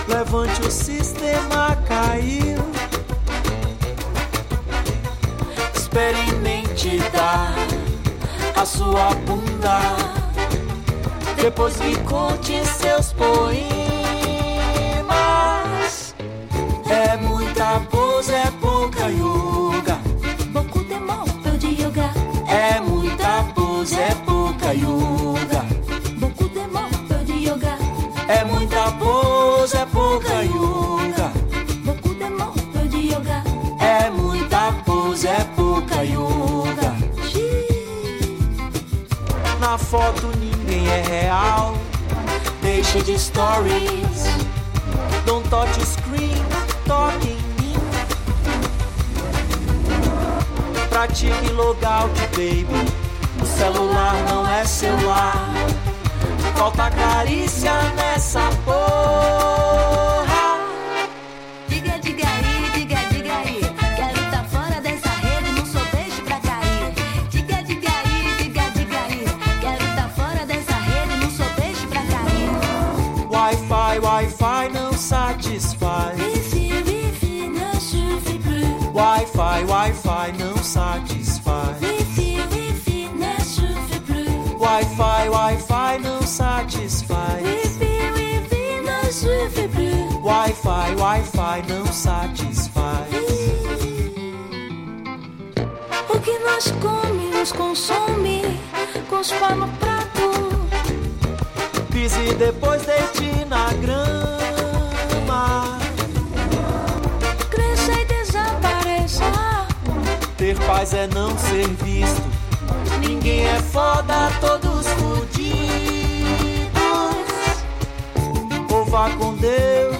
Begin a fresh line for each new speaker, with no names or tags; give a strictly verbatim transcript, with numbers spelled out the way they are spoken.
Levante, o sistema caiu. Experimente dar a sua bunda. Depois me conte seus poemas. É muita pose, é pouca yoga.
Beaucoup de mots, peu de yoga.
É muita pose, é pouca yoga.
Beaucoup de mots, peu de yoga.
É muita pose, é pouca yoga.
Beaucoup de mots, peu de yoga.
É muita pose, é pouca yoga. Na foto ninguém é real. Deixa de stories. Don't touch screen, toque em mim. Pratique logout, baby. O celular não é celular. Falta carícia nessa porra.
Diga, diga aí, diga, diga aí. Quero tá fora dessa rede, não sou peixe pra cair. Diga, diga aí, diga, diga aí. Quero tá fora dessa rede, não sou peixe pra cair.
Wi-Fi, Wi-Fi não satisfaz.
Wifi, wifi ne suffit plus.
Wi-Fi, Wi-Fi não satisfaz.
Wifi, wifi ne suffit plus.
Wi-Fi, Wi-Fi não satisfaz.
Wifi, wifi ne suffit plus.
Wi-Fi, Wi-Fi não satisfaz.
O que nós come nos consome, com os pés no prato.
Pise e depois deite na grama.
Cresça e desapareça.
Ter paz é não ser visto. Ninguém é foda, todos fudidos. Ou vá com Deus,